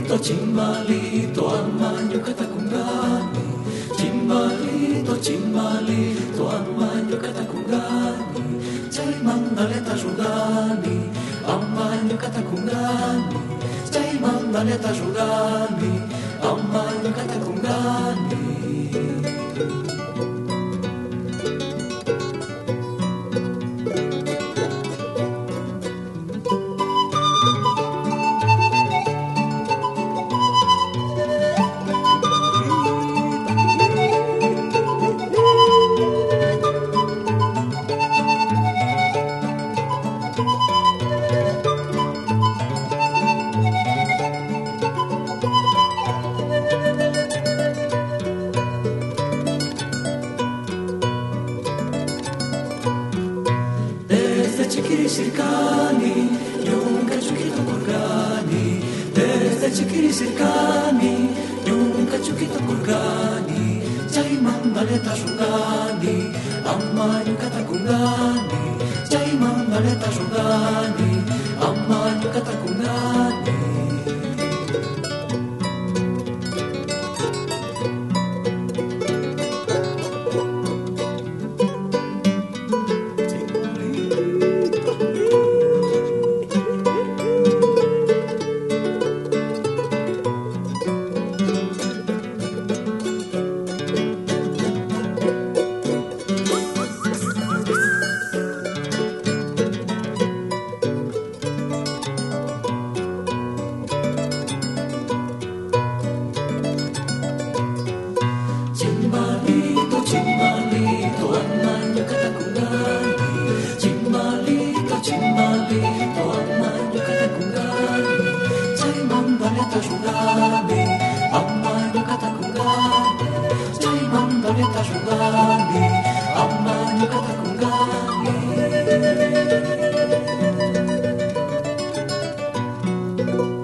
Cimbalito amanyo katakungani, Cimbalito amanyo katakungani, Chay mandaleta jugani, amanyo katakungani, Chay mandaleta jugani, amanyo katakungani. Chiquirisircani, nunca chiquito colgani, desde Chiquirisircani, nunca chiquito colgani, Chay mandaleta jugani, amanyo katakungani, Chay mandaleta jugani, amanyo katakungani. Cimbalito amanyo katakungani, Cimbalito amanyo katakungani, Chay mandaleta jugani, amanyo katakungani, Chay mandaleta jugani, amanyo katakungani.